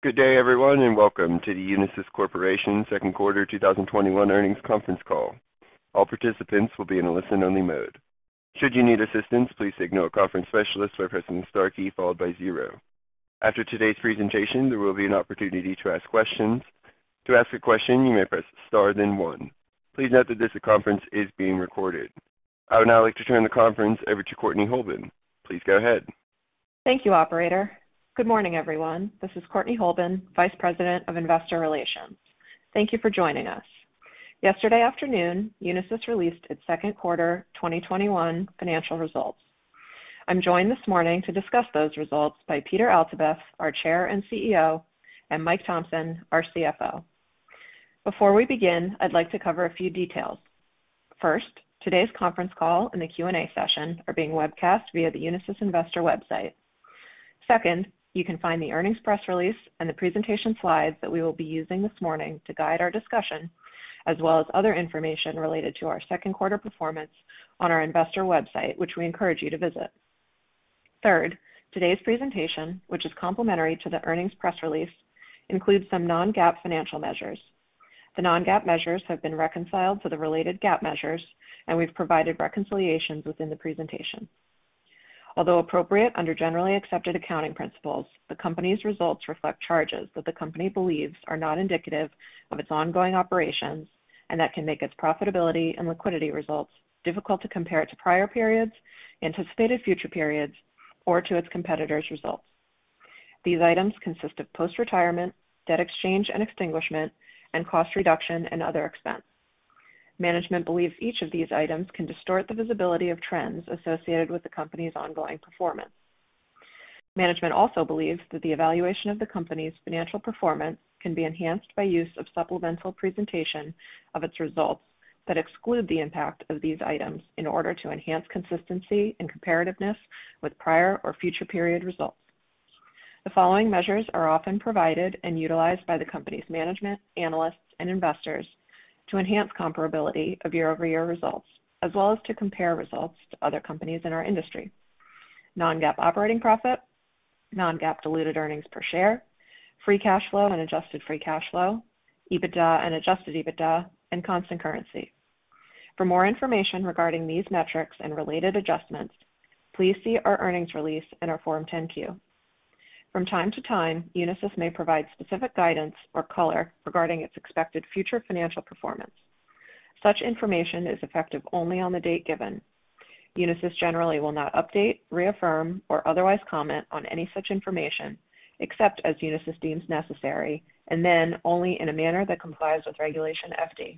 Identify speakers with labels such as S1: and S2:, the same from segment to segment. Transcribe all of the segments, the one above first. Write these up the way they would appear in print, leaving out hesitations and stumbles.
S1: Good day, everyone, and welcome to the Unisys Corporation second quarter 2021 earnings conference call. All participants will be in a listen-only mode. Should you need assistance, please signal a conference specialist by pressing the star key followed by 0. After today's presentation, there will be an opportunity to ask questions. To ask a question, you may press star then 1. Please note that this conference is being recorded. I would now like to turn the conference over to Courtney Holben. Please go ahead.
S2: Thank you, operator. Good morning, everyone. This is Courtney Holben, Vice President of Investor Relations. Thank you for joining us. Yesterday afternoon, Unisys released its second quarter 2021 financial results. I'm joined this morning to discuss those results by Peter Altabef, our Chair and CEO, and Mike Thomson, our CFO. Before we begin, I'd like to cover a few details. First, today's conference call and the Q&A session are being webcast via the Unisys investor website. Second, you can find the earnings press release and the presentation slides that we will be using this morning to guide our discussion, as well as other information related to our second quarter performance on our investor website, which we encourage you to visit. Third, today's presentation, which is complementary to the earnings press release, includes some non-GAAP financial measures. The non-GAAP measures have been reconciled to the related GAAP measures, and we've provided reconciliations within the presentation. Although appropriate under generally accepted accounting principles, the company's results reflect charges that the company believes are not indicative of its ongoing operations and that can make its profitability and liquidity results difficult to compare to prior periods, anticipated future periods, or to its competitors' results. These items consist of post-retirement, debt exchange and extinguishment, and cost reduction and other expense. Management believes each of these items can distort the visibility of trends associated with the company's ongoing performance. Management also believes that the evaluation of the company's financial performance can be enhanced by use of supplemental presentation of its results that exclude the impact of these items in order to enhance consistency and comparativeness with prior or future period results. The following measures are often provided and utilized by the company's management, analysts, and investors to enhance comparability of year-over-year results, as well as to compare results to other companies in our industry. Non-GAAP operating profit, non-GAAP diluted earnings per share, free cash flow and adjusted free cash flow, EBITDA and adjusted EBITDA, and constant currency. For more information regarding these metrics and related adjustments, please see our earnings release and our Form 10-Q. From time to time, Unisys may provide specific guidance or color regarding its expected future financial performance. Such information is effective only on the date given. Unisys generally will not update, reaffirm, or otherwise comment on any such information except as Unisys deems necessary, and then only in a manner that complies with Regulation FD.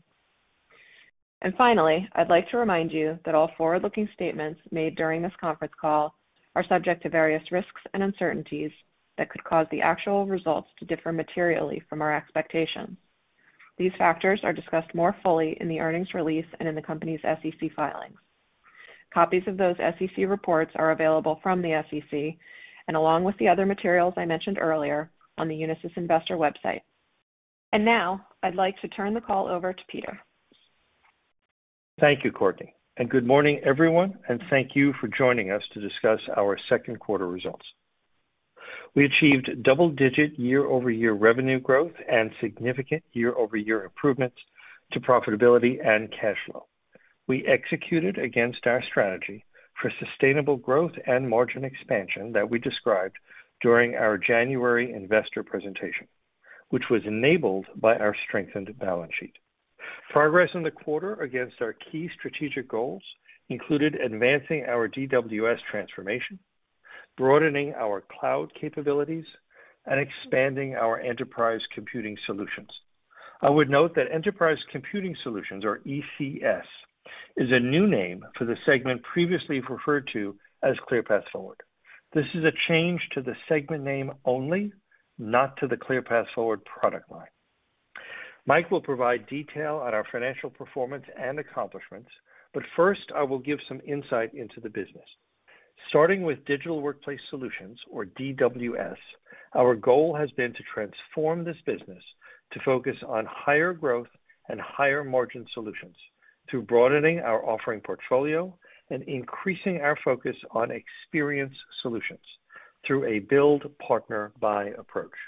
S2: And finally, I'd like to remind you that all forward-looking statements made during this conference call are subject to various risks and uncertainties that could cause the actual results to differ materially from our expectations. These factors are discussed more fully in the earnings release and in the company's SEC filings. Copies of those SEC reports are available from the SEC and along with the other materials I mentioned earlier on the Unisys investor website. And now, I'd like to turn the call over to Peter.
S3: Thank you, Courtney, and good morning, everyone, and thank you for joining us to discuss our second quarter results. We achieved double-digit year-over-year revenue growth and significant year-over-year improvements to profitability and cash flow. We executed against our strategy for sustainable growth and margin expansion that we described during our January investor presentation, which was enabled by our strengthened balance sheet. Progress in the quarter against our key strategic goals included advancing our DWS transformation, broadening our cloud capabilities, and expanding our enterprise computing solutions. I would note that Enterprise Computing Solutions, or ECS, is a new name for the segment previously referred to as ClearPath Forward. This is a change to the segment name only, not to the ClearPath Forward product line. Mike will provide detail on our financial performance and accomplishments, but first I will give some insight into the business. Starting with Digital Workplace Solutions, or DWS, our goal has been to transform this business to focus on higher growth and higher margin solutions through broadening our offering portfolio and increasing our focus on experience solutions through a build, partner, buy approach.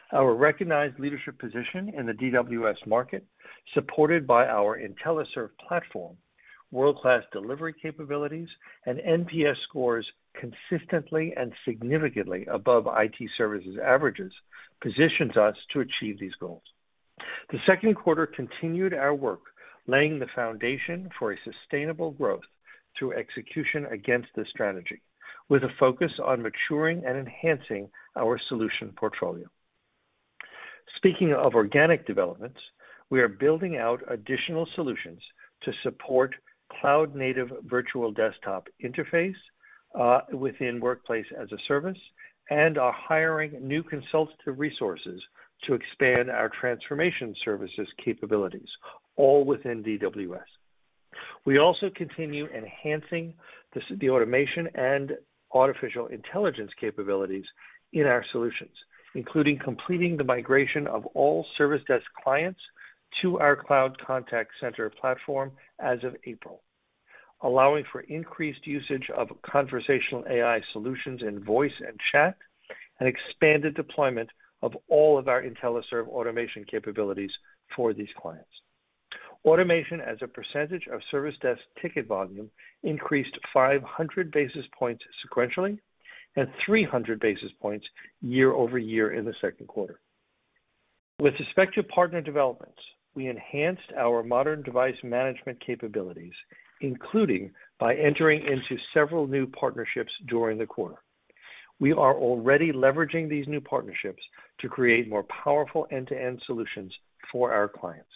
S3: Our recognized leadership position in the DWS market, supported by our IntelliServe platform, world-class delivery capabilities, and NPS scores consistently and significantly above IT services averages, positions us to achieve these goals. The second quarter continued our work, laying the foundation for a sustainable growth through execution against this strategy, with a focus on maturing and enhancing our solution portfolio. Speaking of organic developments, we are building out additional solutions to support cloud-native virtual desktop interface within Workplace as a Service, and are hiring new consultative resources to expand our transformation services capabilities, all within DWS. We also continue enhancing the automation and artificial intelligence capabilities in our solutions, including completing the migration of all service desk clients to our cloud contact center platform as of April, allowing for increased usage of conversational AI solutions in voice and chat, and expanded deployment of all of our IntelliServe automation capabilities for these clients. Automation as a percentage of service desk ticket volume increased 500 basis points sequentially and 300 basis points year over year in the second quarter. With respect to partner developments, we enhanced our modern device management capabilities, including by entering into several new partnerships during the quarter. We are already leveraging these new partnerships to create more powerful end-to-end solutions for our clients.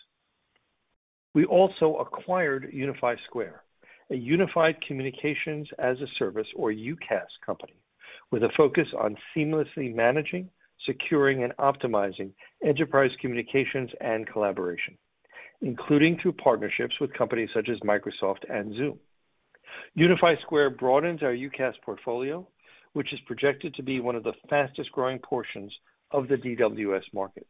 S3: We also acquired Unify Square, a unified communications as a service, or UCaaS company, with a focus on seamlessly managing, securing, and optimizing enterprise communications and collaboration, including through partnerships with companies such as Microsoft and Zoom. Unify Square broadens our UCaaS portfolio, which is projected to be one of the fastest-growing portions of the DWS market.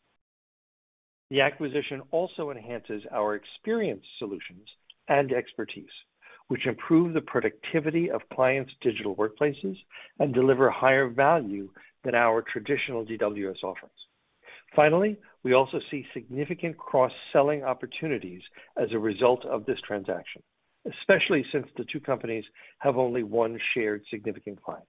S3: The acquisition also enhances our experience solutions and expertise, which improve the productivity of clients' digital workplaces and deliver higher value than our traditional DWS offerings. Finally, we also see significant cross-selling opportunities as a result of this transaction, especially since the two companies have only one shared significant client.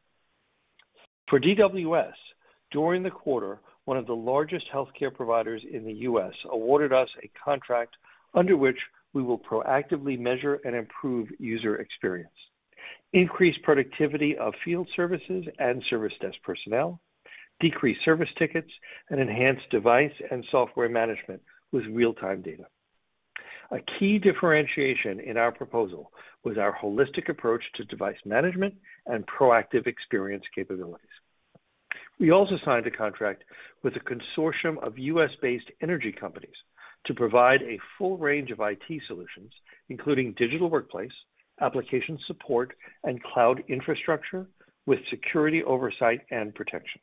S3: For DWS, during the quarter, one of the largest healthcare providers in the U.S. awarded us a contract under which we will proactively measure and improve user experience, increase productivity of field services and service desk personnel, decrease service tickets, and enhance device and software management with real-time data. A key differentiation in our proposal was our holistic approach to device management and proactive experience capabilities. We also signed a contract with a consortium of U.S.-based energy companies to provide a full range of IT solutions, including digital workplace, application support, and cloud infrastructure with security oversight and protection.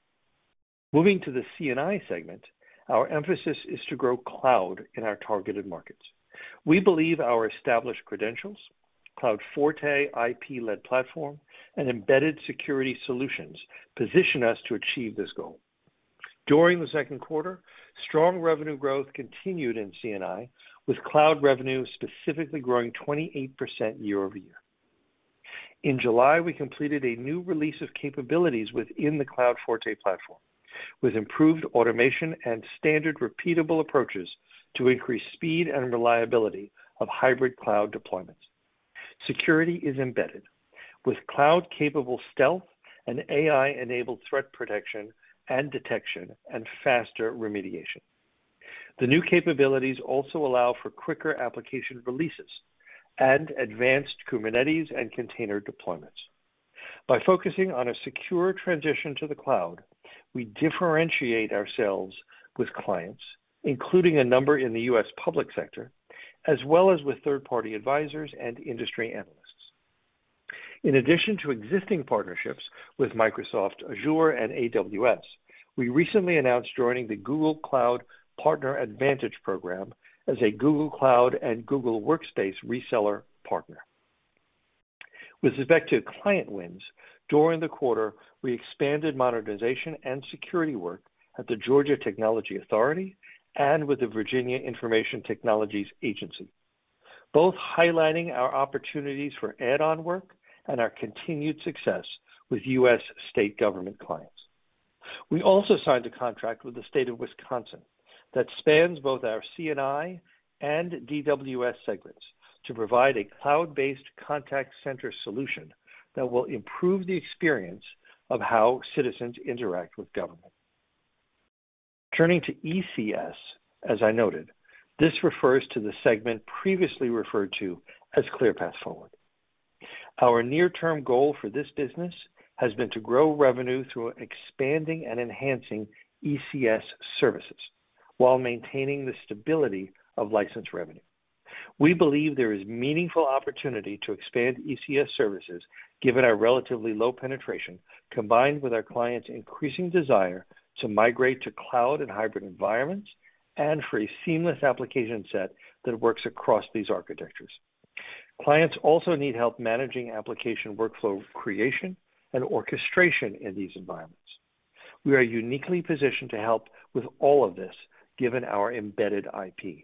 S3: Moving to the C&I segment, our emphasis is to grow cloud in our targeted markets. We believe our established credentials, Cloud Forte IP-led platform, and embedded security solutions position us to achieve this goal. During the second quarter, strong revenue growth continued in C&I, with cloud revenue specifically growing 28% year over year. In July, we completed a new release of capabilities within the Cloud Forte platform, with improved automation and standard repeatable approaches to increase speed and reliability of hybrid cloud deployments. Security is embedded, with cloud-capable stealth and AI-enabled threat protection and detection and faster remediation. The new capabilities also allow for quicker application releases and advanced Kubernetes and container deployments. By focusing on a secure transition to the cloud, we differentiate ourselves with clients, including a number in the U.S. public sector, as well as with third-party advisors and industry analysts. In addition to existing partnerships with Microsoft Azure and AWS, we recently announced joining the Google Cloud Partner Advantage program as a Google Cloud and Google Workspace reseller partner. With respect to client wins, during the quarter, we expanded modernization and security work at the Georgia Technology Authority and with the Virginia Information Technologies Agency, both highlighting our opportunities for add-on work and our continued success with U.S. state government clients. We also signed a contract with the state of Wisconsin that spans both our C&I and DWS segments to provide a cloud-based contact center solution that will improve the experience of how citizens interact with government. Turning to ECS, as I noted, this refers to the segment previously referred to as ClearPath Forward. Our near-term goal for this business has been to grow revenue through expanding and enhancing ECS services while maintaining the stability of license revenue. We believe there is meaningful opportunity to expand ECS services given our relatively low penetration, combined with our clients' increasing desire to migrate to cloud and hybrid environments and for a seamless application set that works across these architectures. Clients also need help managing application workflow creation and orchestration in these environments. We are uniquely positioned to help with all of this, given our embedded IP.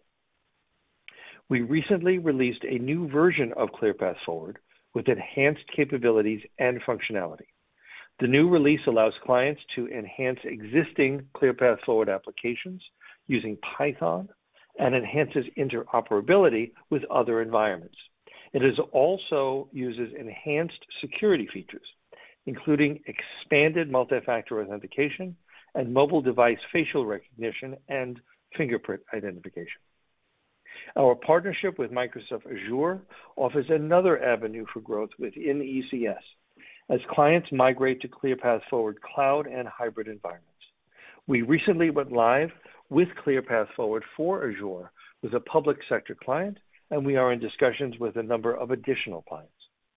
S3: We recently released a new version of ClearPath Forward with enhanced capabilities and functionality. The new release allows clients to enhance existing ClearPath Forward applications using Python and enhances interoperability with other environments. It also uses enhanced security features, including expanded multi-factor authentication and mobile device facial recognition and fingerprint identification. Our partnership with Microsoft Azure offers another avenue for growth within ECS as clients migrate to ClearPath Forward cloud and hybrid environments. We recently went live with ClearPath Forward for Azure with a public sector client, and we are in discussions with a number of additional clients.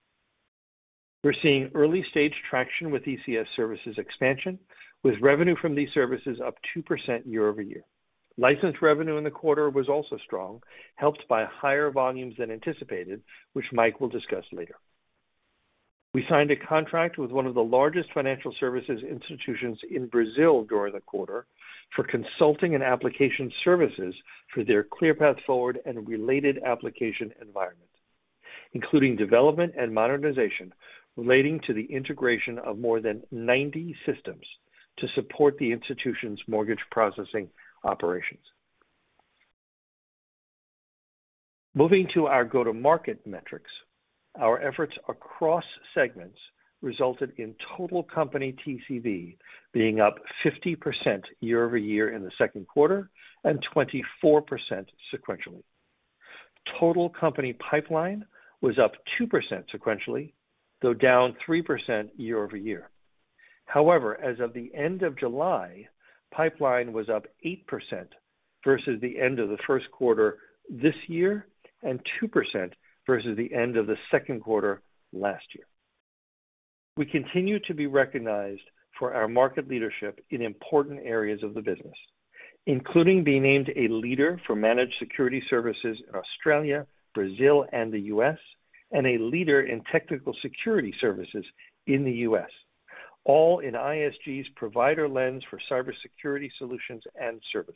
S3: We're seeing early-stage traction with ECS services expansion, with revenue from these services up 2% year-over-year. License revenue in the quarter was also strong, helped by higher volumes than anticipated, which Mike will discuss later. We signed a contract with one of the largest financial services institutions in Brazil during the quarter for consulting and application services for their ClearPath Forward and related application environment, including development and modernization relating to the integration of more than 90 systems to support the institution's mortgage processing operations. Moving to our go-to-market metrics, our efforts across segments resulted in total company TCV being up 50% year-over-year in the second quarter and 24% sequentially. Total company pipeline was up 2% sequentially, though down 3% year-over-year. However, as of the end of July, pipeline was up 8% versus the end of the first quarter this year and 2% versus the end of the second quarter last year. We continue to be recognized for our market leadership in important areas of the business, including being named a leader for managed security services in Australia, Brazil, and the U.S., and a leader in technical security services in the U.S., all in ISG's provider lens for cybersecurity solutions and services.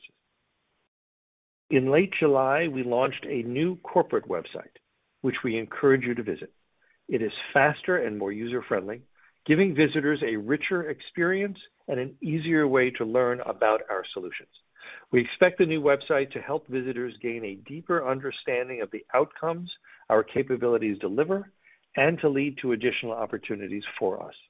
S3: In late July, we launched a new corporate website, which we encourage you to visit. It is faster and more user-friendly, giving visitors a richer experience and an easier way to learn about our solutions. We expect the new website to help visitors gain a deeper understanding of the outcomes our capabilities deliver and to lead to additional opportunities for us.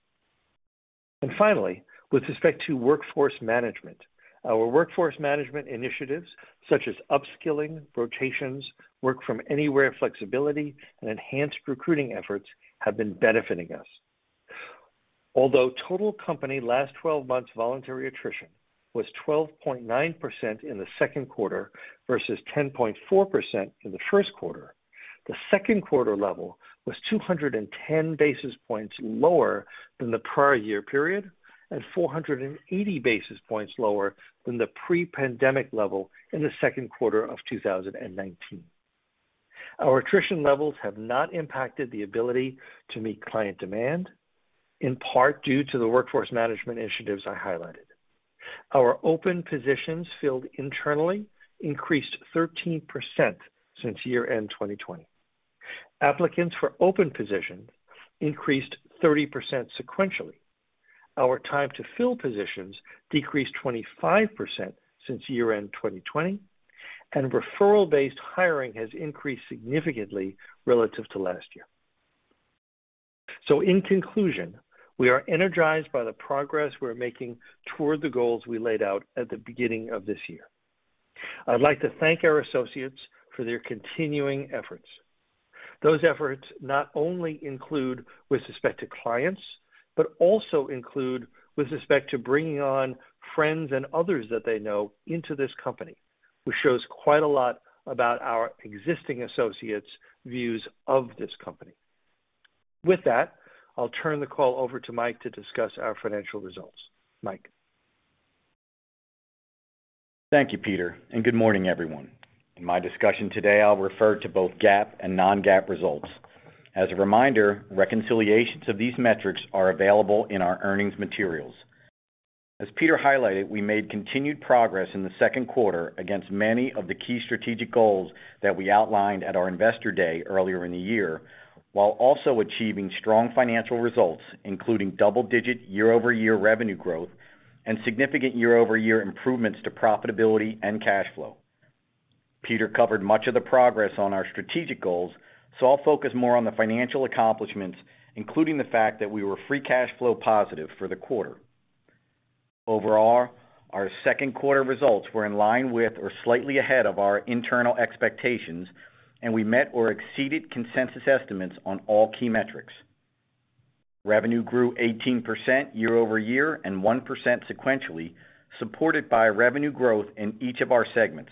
S3: And finally, with respect to workforce management, our workforce management initiatives, such as upskilling, rotations, work from anywhere flexibility, and enhanced recruiting efforts, have been benefiting us. Although total company last 12 months voluntary attrition was 12.9% in the second quarter versus 10.4% in the first quarter, the second quarter level was 210 basis points lower than the prior year period and 480 basis points lower than the pre-pandemic level in the second quarter of 2019. Our attrition levels have not impacted the ability to meet client demand, in part due to the workforce management initiatives I highlighted. Our open positions filled internally increased 13% since year-end 2020. Applicants for open positions increased 30% sequentially. Our time to fill positions decreased 25% since year-end 2020, and referral-based hiring has increased significantly relative to last year. So in conclusion, we are energized by the progress we're making toward the goals we laid out at the beginning of this year. I'd like to thank our associates for their continuing efforts. Those efforts not only include with respect to clients, but also include with respect to bringing on friends and others that they know into this company, which shows quite a lot about our existing associates' views of this company. With that, I'll turn the call over to Mike to discuss our financial results. Mike.
S4: Thank you, Peter, and good morning, everyone. In my discussion today, I'll refer to both GAAP and non-GAAP results. As a reminder, reconciliations of these metrics are available in our earnings materials. As Peter highlighted, we made continued progress in the second quarter against many of the key strategic goals that we outlined at our Investor Day earlier in the year, while also achieving strong financial results, including double-digit year-over-year revenue growth and significant year-over-year improvements to profitability and cash flow. Peter covered much of the progress on our strategic goals, so I'll focus more on the financial accomplishments, including the fact that we were free cash flow positive for the quarter. Overall, our second quarter results were in line with or slightly ahead of our internal expectations, and we met or exceeded consensus estimates on all key metrics. Revenue grew 18% year-over-year and 1% sequentially, supported by revenue growth in each of our segments.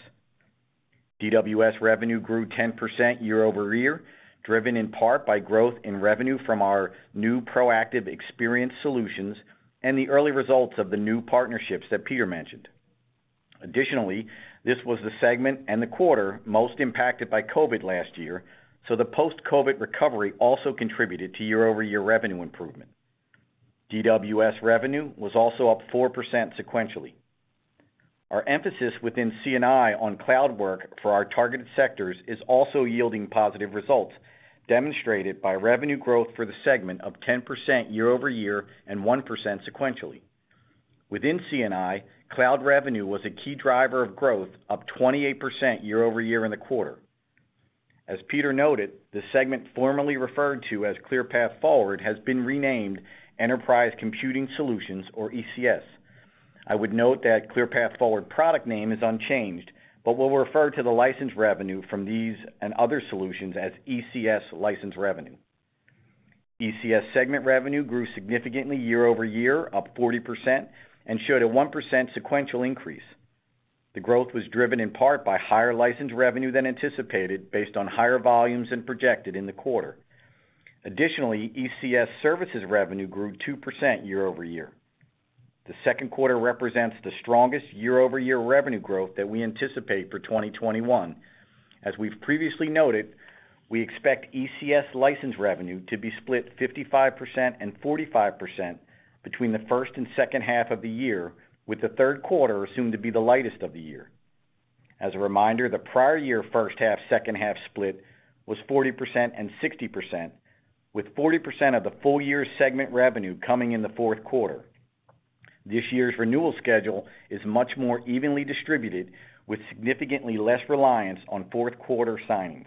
S4: DWS revenue grew 10% year-over-year, driven in part by growth in revenue from our new proactive experience solutions and the early results of the new partnerships that Peter mentioned. Additionally, this was the segment and the quarter most impacted by COVID last year, so the post-COVID recovery also contributed to year-over-year revenue improvement. DWS revenue was also up 4% sequentially. Our emphasis within C&I on cloud work for our targeted sectors is also yielding positive results, demonstrated by revenue growth for the segment of 10% year-over-year and 1% sequentially. Within C&I, cloud revenue was a key driver of growth, up 28% year-over-year in the quarter. As Peter noted, the segment formerly referred to as ClearPath Forward has been renamed Enterprise Computing Solutions, or ECS. I would note that ClearPath Forward product name is unchanged, but we'll refer to the license revenue from these and other solutions as ECS license revenue. ECS segment revenue grew significantly year-over-year, up 40%, and showed a 1% sequential increase. The growth was driven in part by higher license revenue than anticipated based on higher volumes than projected in the quarter. Additionally, ECS services revenue grew 2% year-over-year. The second quarter represents the strongest year-over-year revenue growth that we anticipate for 2021. As we've previously noted, we expect ECS license revenue to be split 55% and 45% between the first and second half of the year, with the third quarter assumed to be the lightest of the year. As a reminder, the prior year first half, second half split was 40% and 60%, with 40% of the full year's segment revenue coming in the fourth quarter. This year's renewal schedule is much more evenly distributed, with significantly less reliance on fourth quarter signings.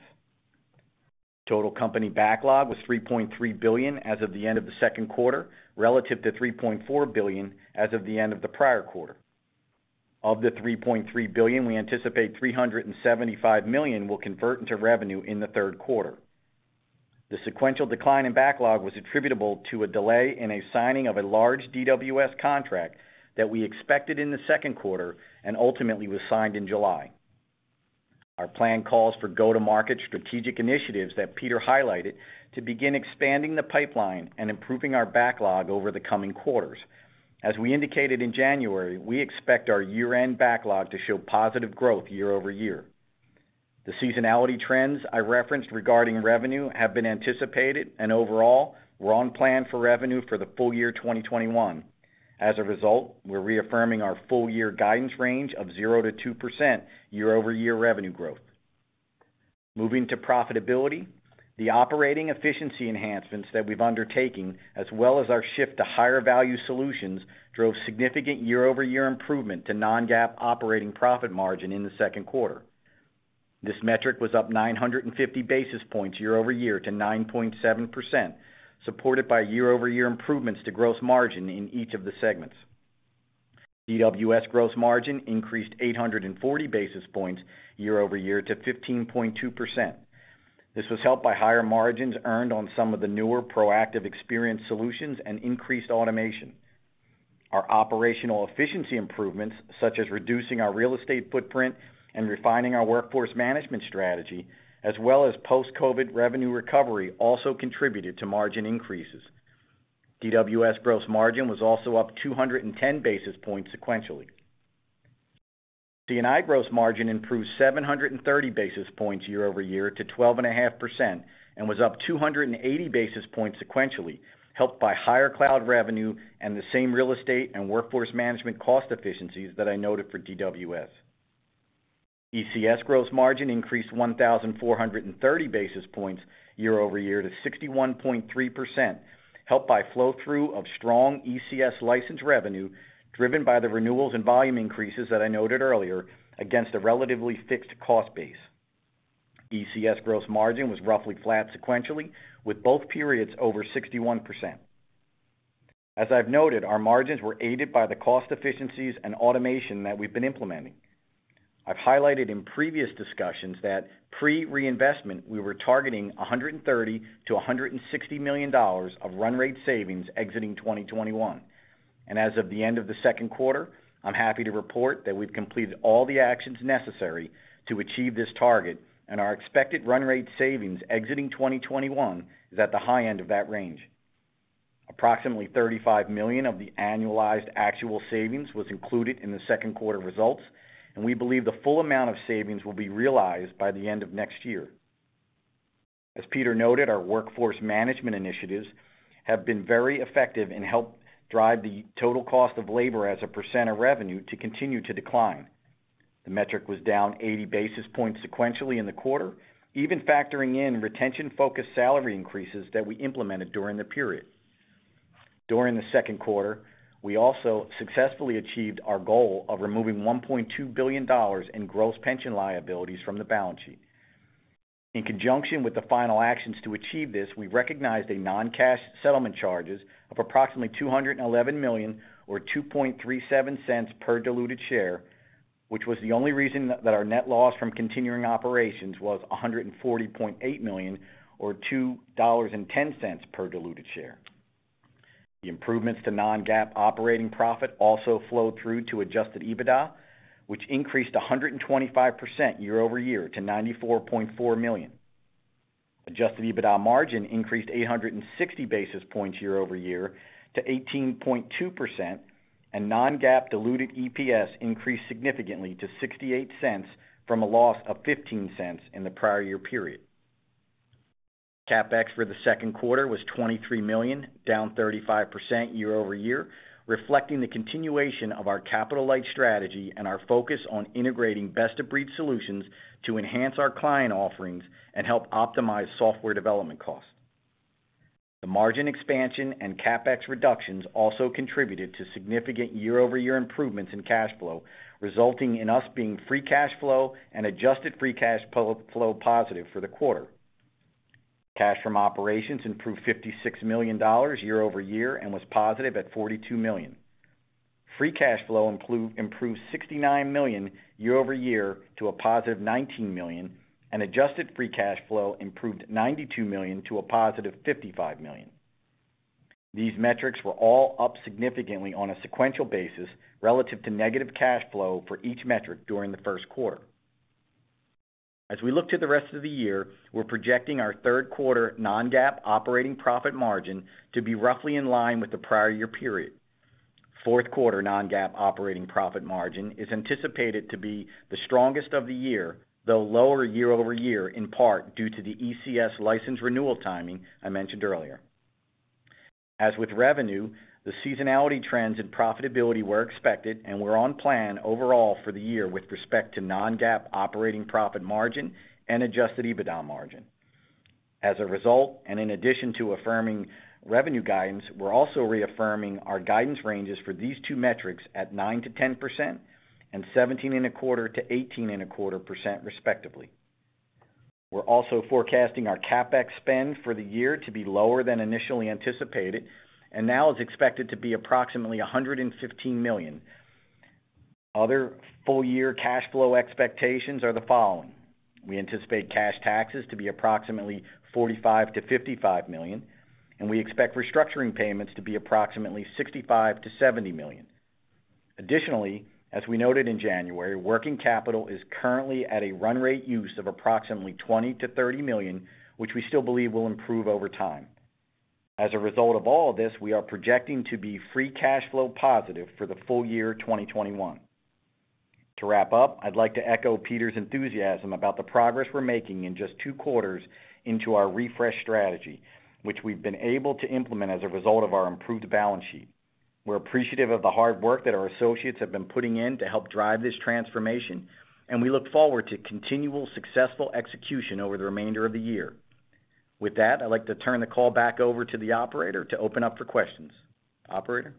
S4: Total company backlog was $3.3 billion as of the end of the second quarter, relative to $3.4 billion as of the end of the prior quarter. Of the $3.3 billion, we anticipate $375 million will convert into revenue in the third quarter. The sequential decline in backlog was attributable to a delay in a signing of a large DWS contract that we expected in the second quarter and ultimately was signed in July. Our plan calls for go-to-market strategic initiatives that Peter highlighted to begin expanding the pipeline and improving our backlog over the coming quarters. As we indicated in January, we expect our year-end backlog to show positive growth year-over-year. The seasonality trends I referenced regarding revenue have been anticipated, and overall, we're on plan for revenue for the full year 2021. As a result, we're reaffirming our full-year guidance range of 0% to 2% year-over-year revenue growth. Moving to profitability, the operating efficiency enhancements that we've undertaken, as well as our shift to higher value solutions, drove significant year-over-year improvement to non-GAAP operating profit margin in the second quarter. This metric was up 950 basis points year-over-year to 9.7%, supported by year-over-year improvements to gross margin in each of the segments. DWS gross margin increased 840 basis points year-over-year to 15.2%. This was helped by higher margins earned on some of the newer proactive experience solutions and increased automation. Our operational efficiency improvements, such as reducing our real estate footprint and refining our workforce management strategy, as well as post-COVID revenue recovery, also contributed to margin increases. DWS gross margin was also up 210 basis points sequentially. C&I gross margin improved 730 basis points year-over-year to 12.5% and was up 280 basis points sequentially, helped by higher cloud revenue and the same real estate and workforce management cost efficiencies that I noted for DWS. ECS gross margin increased 1,430 basis points year-over-year to 61.3%, helped by flow-through of strong ECS license revenue driven by the renewals and volume increases that I noted earlier against a relatively fixed cost base. ECS gross margin was roughly flat sequentially, with both periods over 61%. As I've noted, our margins were aided by the cost efficiencies and automation that we've been implementing. I've highlighted in previous discussions that pre-reinvestment, we were targeting $130 to $160 million of run rate savings exiting 2021. And as of the end of the second quarter, I'm happy to report that we've completed all the actions necessary to achieve this target, and our expected run rate savings exiting 2021 is at the high end of that range. Approximately $35 million of the annualized actual savings was included in the second quarter results, and we believe the full amount of savings will be realized by the end of next year. As Peter noted, our workforce management initiatives have been very effective and help drive the total cost of labor as a percent of revenue to continue to decline. The metric was down 80 basis points sequentially in the quarter, even factoring in retention-focused salary increases that we implemented during the period. During the second quarter, we also successfully achieved our goal of removing $1.2 billion in gross pension liabilities from the balance sheet. In conjunction with the final actions to achieve this, we recognized a non-cash settlement charges of approximately $211 million or 2.37 cents per diluted share, which was the only reason that our net loss from continuing operations was $140.8 million or $2.10 per diluted share. The improvements to non-GAAP operating profit also flowed through to adjusted EBITDA, which increased 125% year-over-year to $94.4 million. Adjusted EBITDA margin increased 860 basis points year-over-year to 18.2%, and non-GAAP diluted EPS increased significantly to 68 cents from a loss of 15 cents in the prior year period. CapEx for the second quarter was $23 million, down 35% year-over-year, reflecting the continuation of our capital-light strategy and our focus on integrating best-of-breed solutions to enhance our client offerings and help optimize software development costs. The margin expansion and CapEx reductions also contributed to significant year-over-year improvements in cash flow, resulting in us being free cash flow and adjusted free cash flow positive for the quarter. Cash from operations improved $56 million year-over-year and was positive at $42 million. Free cash flow improved $69 million year-over-year to a positive $19 million, and adjusted free cash flow improved $92 million to a positive $55 million. These metrics were all up significantly on a sequential basis relative to negative cash flow for each metric during the first quarter. As we look to the rest of the year, we're projecting our third quarter non-GAAP operating profit margin to be roughly in line with the prior year period. Fourth quarter non-GAAP operating profit margin is anticipated to be the strongest of the year, though lower year-over-year in part due to the ECS license renewal timing I mentioned earlier. As with revenue, The seasonality trends and profitability were expected, and we're on plan overall for the year with respect to non-GAAP operating profit margin and adjusted EBITDA margin. As a result, and in addition to affirming revenue guidance, we're also reaffirming our guidance ranges for these two metrics at 9%-10% and 17.25% to 18.25%, respectively. We're also forecasting our CapEx spend for the year to be lower than initially anticipated, and now is expected to be approximately $115 million. Other full-year cash flow expectations are the following. We anticipate cash taxes to be approximately $45 to $55 million, and we expect restructuring payments to be approximately $65 to $70 million. Additionally, as we noted in January, working capital is currently at a run rate use of approximately $20 to $30 million, which we still believe will improve over time. As a result of all of this, we are projecting to be free cash flow positive for the full year 2021. To wrap up, I'd like to echo Peter's enthusiasm about the progress we're making in just 2 quarters into our refresh strategy, which we've been able to implement as a result of our improved balance sheet. We're appreciative of the hard work that our associates have been putting in to help drive this transformation, and we look forward to continual successful execution over the remainder of the year. With that, I'd like to turn the call back over to the operator to open up for questions. Operator?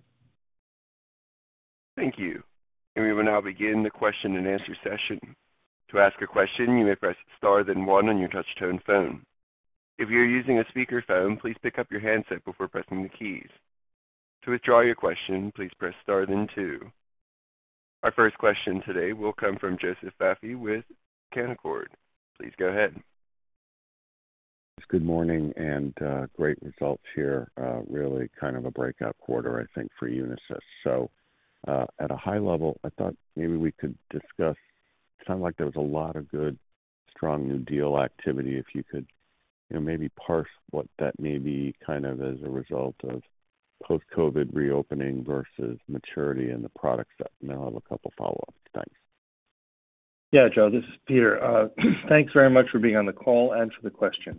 S1: Thank you. And we will now begin the question and answer session. To ask a question, you may press star then 1 on your touch-tone phone. If you're using a speakerphone, please pick up your handset before pressing the keys. To withdraw your question, please press star then 2. Our first question today will come from Joseph Vafi with Canaccord. Please go ahead.
S5: Good morning, and great results here. Really kind of a breakout quarter, I think, for Unisys. So at a high level, I thought maybe we could discuss, it sounded like there was a lot of good, strong new deal activity. If you could maybe parse what that may be kind of as a result of post-COVID reopening versus maturity in the product set. And then I'll have a couple follow-ups. Thanks.
S3: Yeah, Joe, this is Peter. Thanks very much for being on the call and for the question.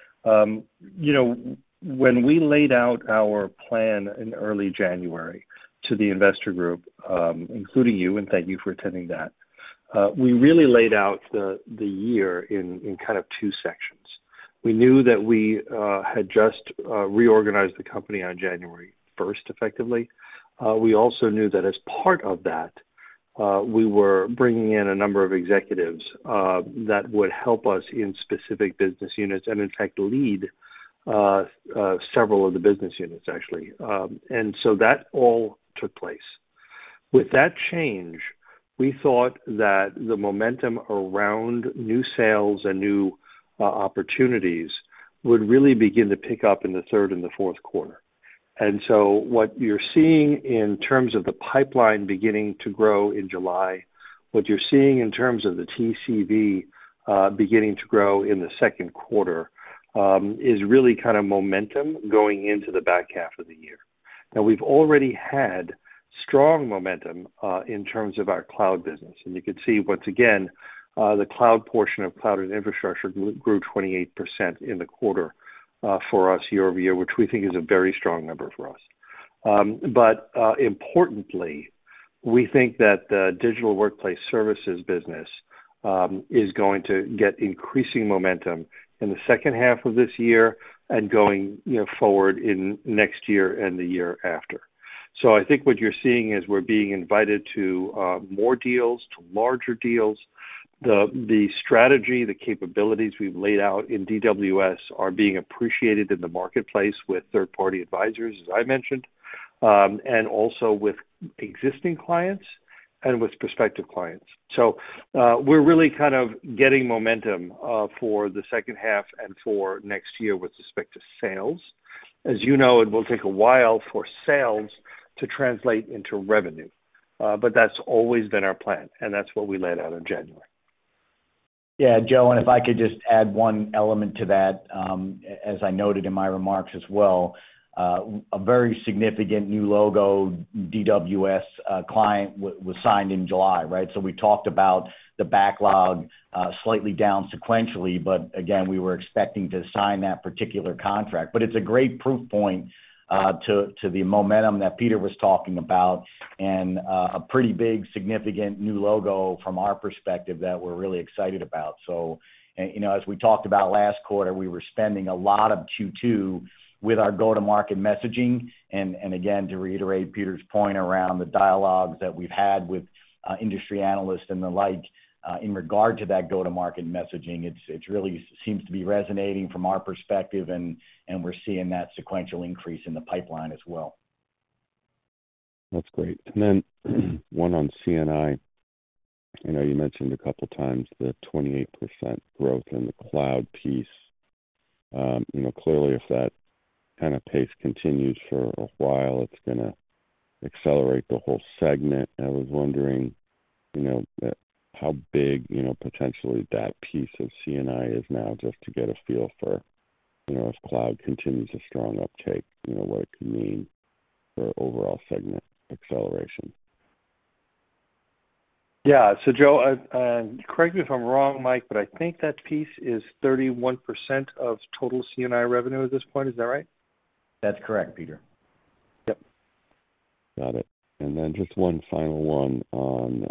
S3: When we laid out our plan in early January to the investor group, including you, and thank you for attending that, we really laid out the year in kind of 2 sections. We knew that we had just reorganized the company on January 1st, effectively. We also knew that as part of that, we were bringing in a number of executives that would help us in specific business units and, in fact, lead several of the business units, actually. And so that all took place. With that change, we thought that the momentum around new sales and new opportunities would really begin to pick up in the 3rd and the 4th quarter. And so what you're seeing in terms of the pipeline beginning to grow in July, what you're seeing in terms of the TCV beginning to grow in the 2nd quarter is really kind of momentum going into the back half of the year. Now, we've already had strong momentum in terms of our cloud business. And you can see, once again, the cloud portion of cloud and infrastructure grew 28% in the quarter for us year over year, which we think is a very strong number for us. But importantly, we think that the digital workplace services business is going to get increasing momentum in the second half of this year and going forward in next year and the year after. So I think what you're seeing is we're being invited to more deals, to larger deals. The strategy, the capabilities we've laid out in DWS are being appreciated in the marketplace with third-party advisors, as I mentioned, and also with existing clients and with prospective clients. So we're really kind of getting momentum for the second half and for next year with respect to sales. As you know, it will take a while for sales to translate into revenue, but that's always been our plan, and that's what we laid out in January.
S4: Yeah, Joe, and if I could just add one element to that, as I noted in my remarks as well, a very significant new logo DWS client was signed in July, right? So we talked about the backlog slightly down sequentially, but again, we were expecting to sign that particular contract. But it's a great proof point to the momentum that Peter was talking about, and a pretty big, significant new logo from our perspective that we're really excited about. So, you know, as we talked about last quarter, we were spending a lot of Q2 with our go-to-market messaging. And again, to reiterate Peter's point around the dialogues that we've had with industry analysts and the like, in regard to that go-to-market messaging, it's really seems to be resonating from our perspective, and we're seeing that sequential increase in the pipeline as well.
S5: That's great. And then one on C&I. You know, you mentioned a couple times the 28% growth in the cloud piece. You know, clearly if that kind of pace continues for a while, it's going to accelerate the whole segment. I was wondering, you know, how big, you know, potentially that piece of C&I is now, just to get a feel for, you know, if cloud continues a strong uptake, you know, what it could mean for overall segment acceleration.
S3: Yeah. So, Joe, correct me if I'm wrong, Mike, but I think that piece is 31% of total C&I revenue at this point. Is that right?
S4: That's correct, Peter.
S3: Yep.
S5: Got it. And then just one final one on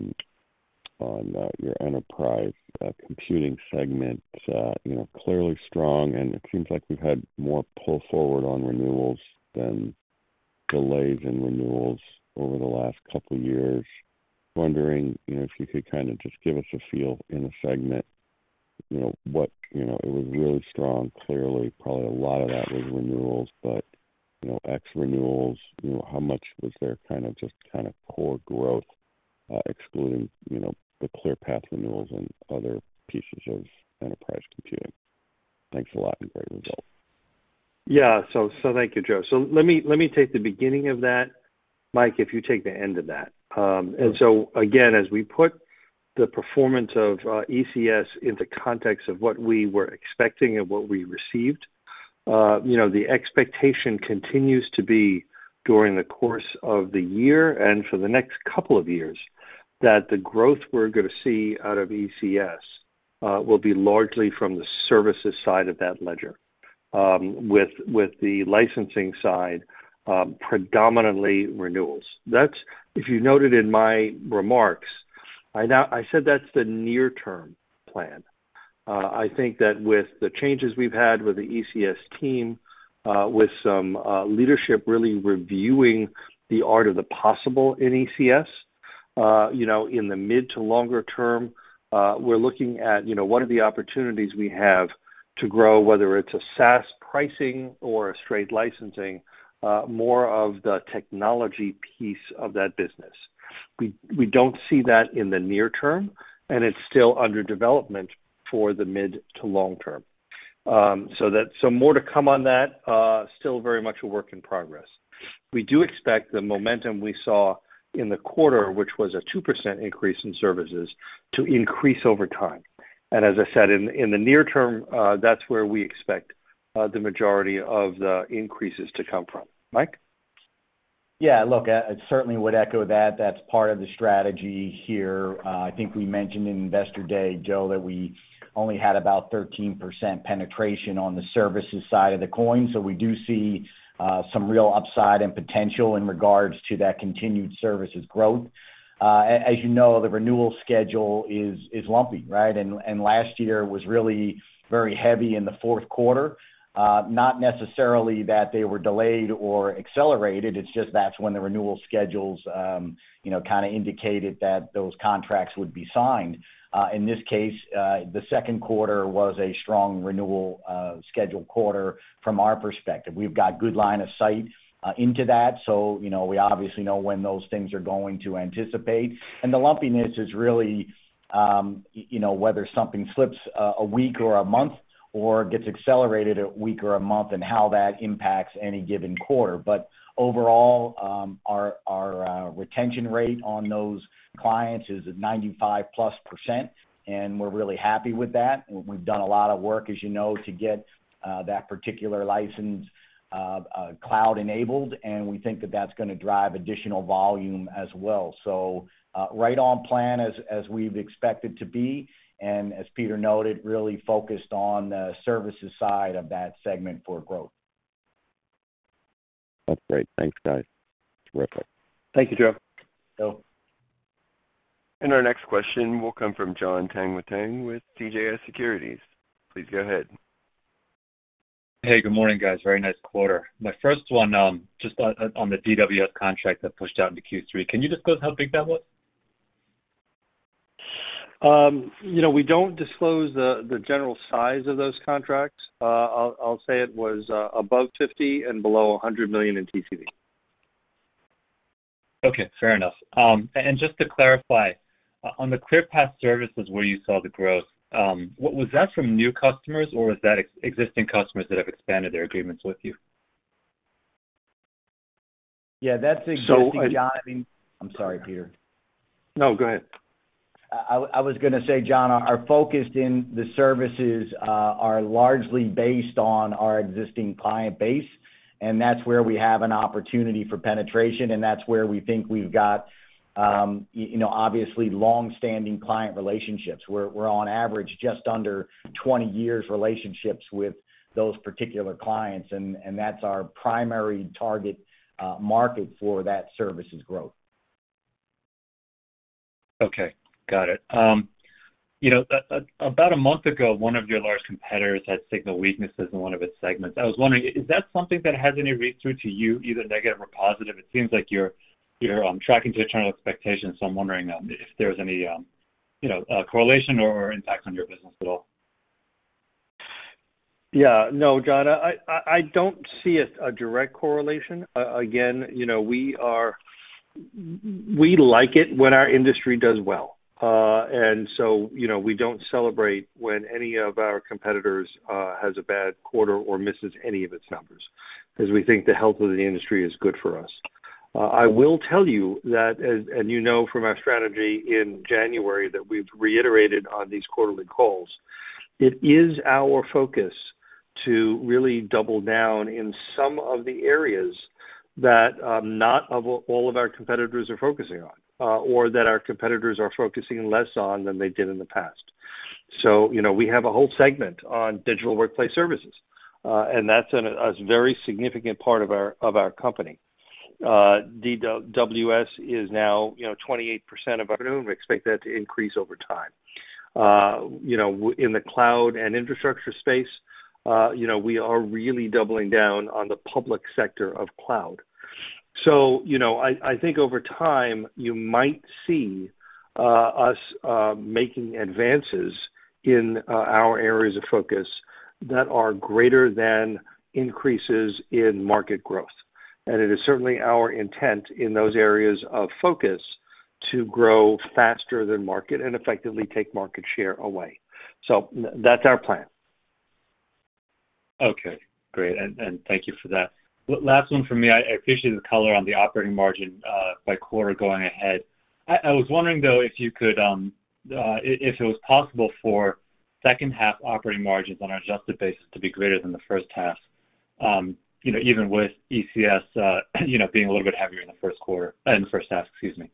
S5: your enterprise computing segment. You know, clearly strong, and it seems like we've had more pull forward on renewals than delays in renewals over the last couple of years. Wondering, you know, if you could kind of just give us a feel in the segment, you know, what, you know, it was really strong, clearly, probably a lot of that was renewals, but, you know, ex renewals, you know, how much was there kind of just kind of core growth, excluding, you know, the ClearPath renewals and other pieces of enterprise computing? Thanks a lot, and great result.
S3: Yeah, so thank you, Joe. So let me take the beginning of that, Mike, if you take the end of that. And so again, as we put the performance of ECS into context of what we were expecting and what we received, you know, the expectation continues to be during the course of the year and for the next couple of years that the growth we're going to see out of ECS will be largely from the services side of that ledger, with the licensing side predominantly renewals. That's, if you noted in my remarks, I said that's the near-term plan. I think that with the changes we've had with the ECS team, with some leadership really reviewing the art of the possible in ECS, you know, in the mid to longer term, we're looking at, you know, what are the opportunities we have to grow, whether it's a SaaS pricing or a straight licensing, more of the technology piece of that business. We don't see that in the near term, and it's still under development for the mid to long term. So more to come on that, still very much a work in progress. We do expect the momentum we saw in the quarter, which was a 2% increase in services, to increase over time. And as I said, in the near term, that's where we expect the majority of the increases to come from. Mike?
S4: Yeah, look, I certainly would echo that. That's part of the strategy here. I think we mentioned in Investor Day, Joe, that we only had about 13% penetration on the services side of the coin. So we do see some real upside and potential in regards to that continued services growth. As you know, the renewal schedule is lumpy, right? And last year was really very heavy in the fourth quarter. Not necessarily that they were delayed or accelerated. It's just that's when the renewal schedules, you know, kind of indicated that those contracts would be signed. In this case, the second quarter was a strong renewal schedule quarter from our perspective. We've got good line of sight into that, so you know we obviously know when those things are going to anticipate. And the lumpiness is really, you know, whether something slips a week or a month, or gets accelerated a week or a month, and how that impacts any given quarter. But overall, our retention rate on those clients is at 95+%, and we're really happy with that. We've done a lot of work, as you know, to get that particular license cloud enabled, and we think that that's going to drive additional volume as well. So right on plan as we've expected to be. And as Peter noted, really focused on the services side of that segment for growth.
S5: That's great. Thanks, guys. Terrific.
S3: Thank you, Joe.
S4: So,
S1: And our next question will come from Jon Tanwanteng with CJS Securities. Please go ahead.
S6: Hey, good morning, guys. Very nice quarter. My first one, just on the DWS contract that pushed out into Q3. Can you disclose how big that was?
S3: We don't disclose the general size of those contracts. I'll say it was above 50 and below $100 million in TCV.
S6: Okay, fair enough. And just to clarify, on the ClearPath services where you saw the growth, what was that from new customers, or was that existing customers that have expanded their agreements with you?
S4: yeah, that's existing, John. I'm sorry, Peter.
S3: No, go ahead.
S4: I was going to say, John, our focus in the services are largely based on our existing client base, and that's where we have an opportunity for penetration, and that's where we think we've got, obviously long-standing client relationships. We're on average just under 20 years relationships with those particular clients, and that's our primary target market for that services growth.
S6: Okay. Got it. About a month ago, one of your large competitors had signaled weaknesses in one of its segments. I was wondering, is that something that has any read-through to you, either negative or positive? It seems like you're tracking to internal expectations, so I'm wondering if there's any correlation or impact on your business at all.
S3: Yeah. No, John, I don't see a direct correlation. Again, we like it when our industry does well. And so, we don't celebrate when any of our competitors has a bad quarter or misses any of its numbers, because we think the health of the industry is good for us. I will tell you that, and from our strategy in January that we've reiterated on these quarterly calls, it is our focus to really double down in some of the areas that not all of our competitors are focusing on. Or that our competitors are focusing less on than they did in the past. So, we have a whole segment on digital workplace services, and that's a very significant part of our company. DWS is now, 28% of our revenue, and we expect that to increase over time. In the cloud and infrastructure space, we are really doubling down on the public sector of cloud. So, I think over time you might see us making advances in our areas of focus that are greater than increases in market growth. And it is certainly our intent in those areas of focus to grow faster than market and effectively take market share away. So that's our plan.
S6: Okay, great, and thank you for that. Last one for me. I appreciate the color on the operating margin by quarter going ahead. I was wondering, though, if you could, if it was possible for second half operating margins on an adjusted basis to be greater than the first half, even with ECS, being a little bit heavier in the first half, excuse me.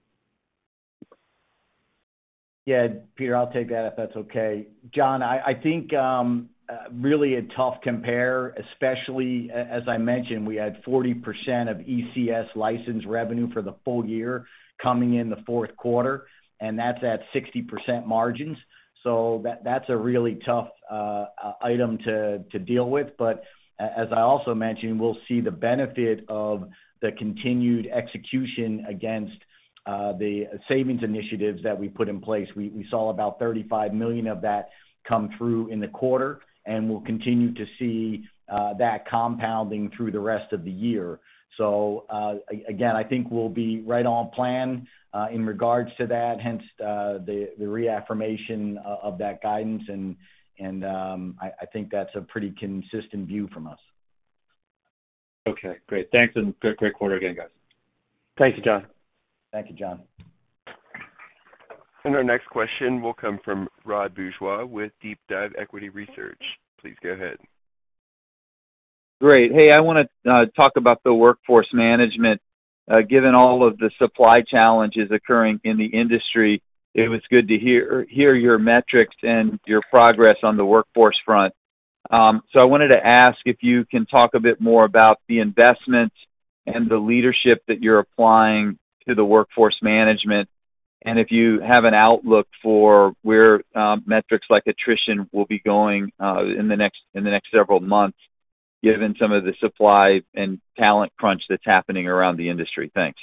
S4: Yeah, Peter, I'll take that if that's okay. John, I think really a tough compare, especially as I mentioned, we had 40% of ECS license revenue for the full year coming in the fourth quarter, and that's at 60% margins. So that's a really tough item to deal with. But as I also mentioned, we'll see the benefit of the continued execution against the savings initiatives that we put in place. We saw about $35 million of that come through in the quarter, and we'll continue to see that compounding through the rest of the year. So again, I think we'll be right on plan in regards to that, hence the reaffirmation of that guidance, and I think that's a pretty consistent view from us.
S6: Okay, great. Thanks, and great quarter again, guys.
S3: Thank you, John.
S4: Thank you, John.
S1: And our next question will come from Rod Bourgeois with Deep Dive Equity Research. Please go ahead.
S7: Great. Hey, I want to talk about the workforce management. Given all of the supply challenges occurring in the industry, it was good to hear your metrics and your progress on the workforce front. So I wanted to ask if you can talk a bit more about the investment and the leadership that you're applying to the workforce management, and if you have an outlook for where metrics like attrition will be going in the next several months, given some of the supply and talent crunch that's happening around the industry. Thanks.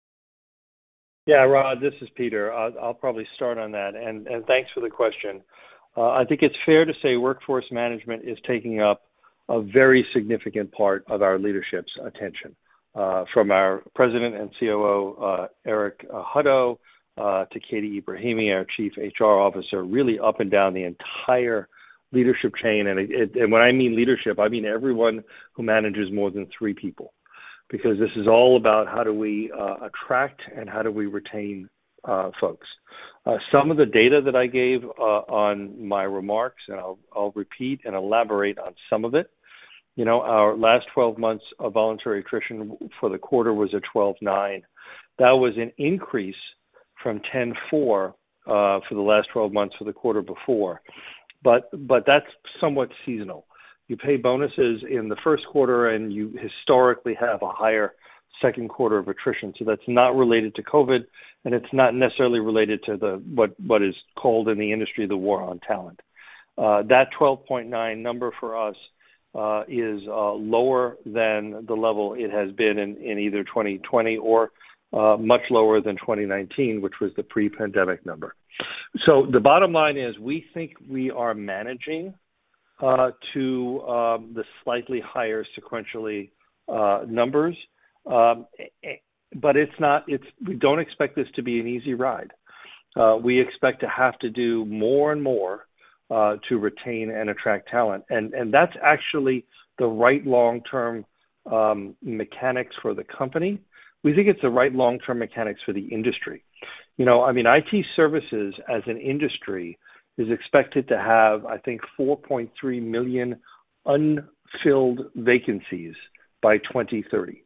S3: Yeah, Rod, this is Peter. I'll probably start on that, and thanks for the question. I think it's fair to say workforce management is taking up a very significant part of our leadership's attention, from our President and COO, Eric Hutto, to Katie Ibrahimi, our Chief HR Officer, really up and down the entire leadership chain. And when I mean leadership, I mean everyone who manages more than 3 people, because this is all about how do we attract and how do we retain folks. Some of the data that I gave on my remarks, and I'll repeat and elaborate on some of it. You know, our last 12 months of voluntary attrition for the quarter was at 12.9. That was an increase from 10.4 for the last 12 months for the quarter before. But that's somewhat seasonal. You pay bonuses in the first quarter, and you historically have a higher second quarter of attrition. So that's not related to COVID, and it's not necessarily related to what is called in the industry the war on talent. That 12.9 number for us is lower than the level it has been in either 2020 or much lower than 2019, which was the pre-pandemic number. So the bottom line is we think we are managing to the slightly higher sequentially numbers, but we don't expect this to be an easy ride. We expect to have to do more and more to retain and attract talent, and that's actually the right long-term mechanics for the company. We think it's the right long-term mechanics for the industry. You know, I mean, IT services as an industry is expected to have, I think, 4.3 million unfilled vacancies by 2030.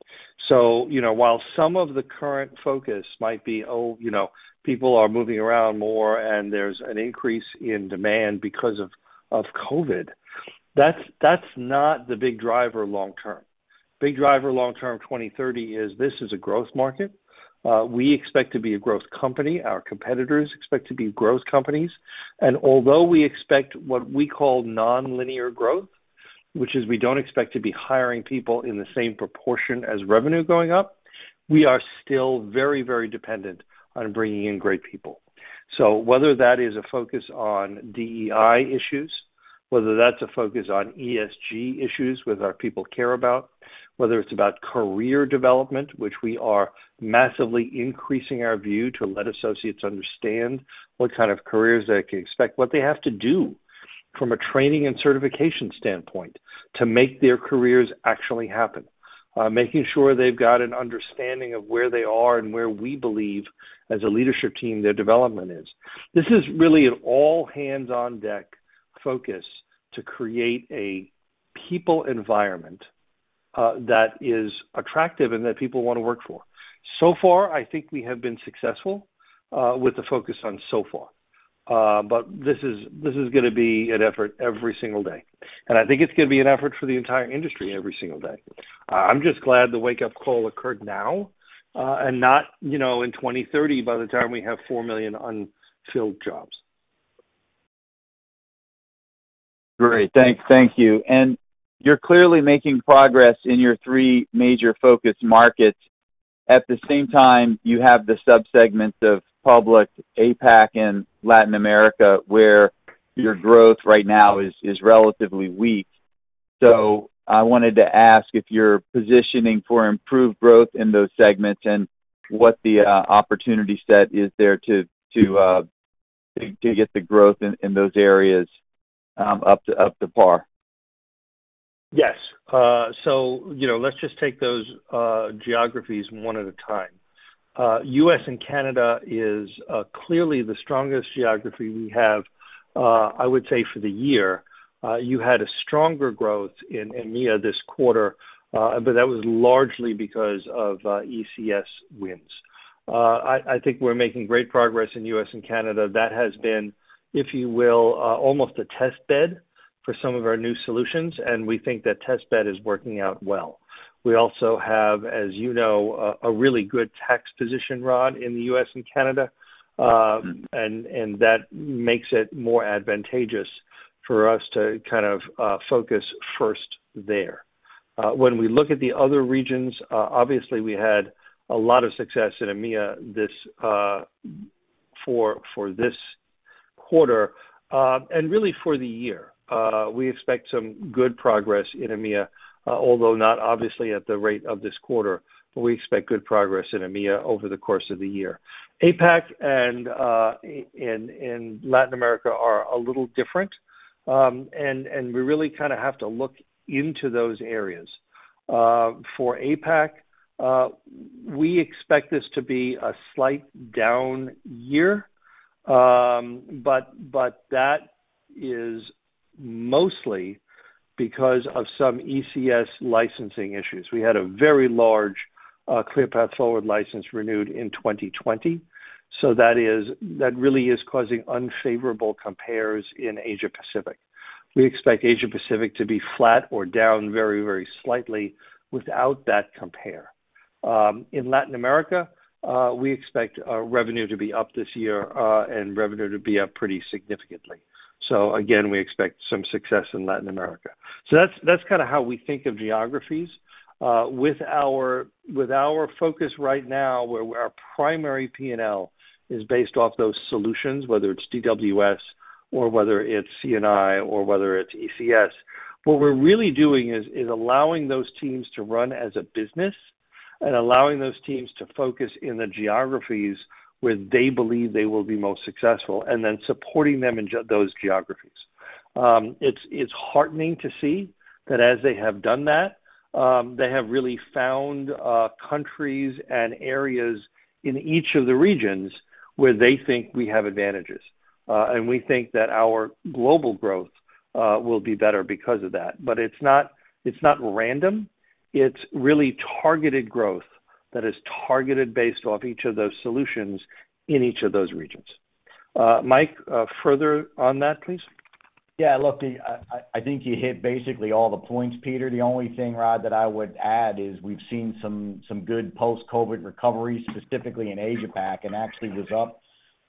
S3: So, you know, while some of the current focus might be, people are moving around more and there's an increase in demand because of COVID, that's not the big driver long term. Big driver long term 2030 is this is a growth market. We expect to be a growth company. Our competitors expect to be growth companies. And although we expect what we call nonlinear growth, which is we don't expect to be hiring people in the same proportion as revenue going up, we are still very, very dependent on bringing in great people. So whether that is a focus on DEI issues, whether that's a focus on ESG issues with our people care about, whether it's about career development, which we are massively increasing our view to let associates understand what kind of careers they can expect, what they have to do from a training and certification standpoint to make their careers actually happen, making sure they've got an understanding of where they are and where we believe as a leadership team their development is. This is really an all hands on deck focus to create a people environment that is attractive and that people want to work for. So far, I think we have been successful with the focus on so far. But this is going to be an effort every single day. And I think it's going to be an effort for the entire industry every single day. I'm just glad the wake-up call occurred now and not, in 2030 by the time we have 4 million unfilled jobs.
S7: Great. Thank you. And you're clearly making progress in your 3 major focus markets. At the same time, you have the subsegments of public, APAC, and Latin America, where your growth right now is relatively weak. So I wanted to ask if you're positioning for improved growth in those segments and what the opportunity set is there to get the growth in those areas up to par.
S3: Yes. So, let's just take those geographies one at a time. U.S. and Canada is clearly the strongest geography we have, I would say, for the year. You had a stronger growth in EMEA this quarter, but that was largely because of ECS wins. I think we're making great progress in U.S. and Canada. That has been, if you will, almost a test bed for some of our new solutions, and we think that test bed is working out well. We also have, as you know, a really good tax position, Rod, in the U.S. and Canada, and that makes it more advantageous for us to kind of focus first there. When we look at the other regions, obviously we had a lot of success in EMEA for this quarter, and really for the year. We expect some good progress in EMEA, although not obviously at the rate of this quarter, but we expect good progress in EMEA over the course of the year. APAC and in Latin America are a little different, and we really kind of have to look into those areas. For APAC, we expect this to be a slight down year, but that is mostly because of some ECS licensing issues. We had a very large ClearPath Forward license renewed in 2020, so that really is causing unfavorable compares in Asia Pacific. We expect Asia Pacific to be flat or down very, very slightly without that compare. In Latin America, we expect revenue to be up this year and revenue to be up pretty significantly. So again, we expect some success in Latin America. So that's kind of how we think of geographies. With our focus right now, where our primary P&L is based off those solutions, whether it's DWS or whether it's C&I or whether it's ECS, what we're really doing is allowing those teams to run as a business and allowing those teams to focus in the geographies where they believe they will be most successful, and then supporting them in those geographies. It's heartening to see that as they have done that, they have really found countries and areas in each of the regions where they think we have advantages. And we think that our global growth will be better because of that. But it's not random. It's really targeted growth that is targeted based off each of those solutions in each of those regions. Mike, further on that, please.
S4: Yeah, look, I think you hit basically all the points, Peter. The only thing, Rod, that I would add is we've seen some good post-COVID recovery, specifically in Asia Pac, and actually was up,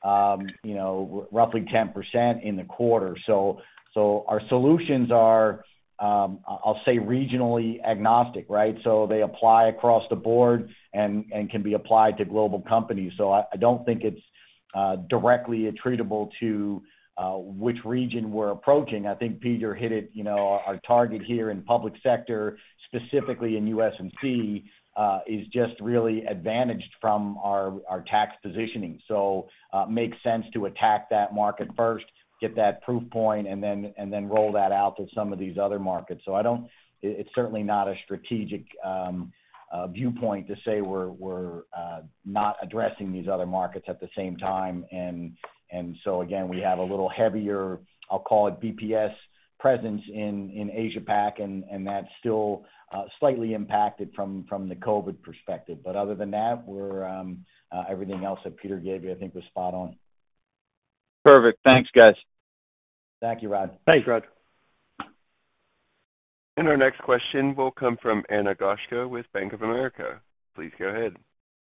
S4: roughly 10% in the quarter. So our solutions are, I'll say, regionally agnostic, right? So they apply across the board and can be applied to global companies. So I don't think it's directly attributable to which region we're approaching. I think Peter hit it. Our target here in public sector, specifically in USNC, is just really advantaged from our tax positioning. So makes sense to attack that market first, get that proof point, and then roll that out to some of these other markets. So it's certainly not a strategic viewpoint to say we're not addressing these other markets at the same time. And so again, we have a little heavier, I'll call it BPS presence in Asia Pac, and that's still slightly impacted from the COVID perspective. But other than that, we're everything else that Peter gave you, I think, was spot on.
S7: Perfect. Thanks, guys.
S4: Thank you, Rod.
S3: Thanks, Rod.
S1: And our next question will come from Ana Goshko with Bank of America. Please go ahead.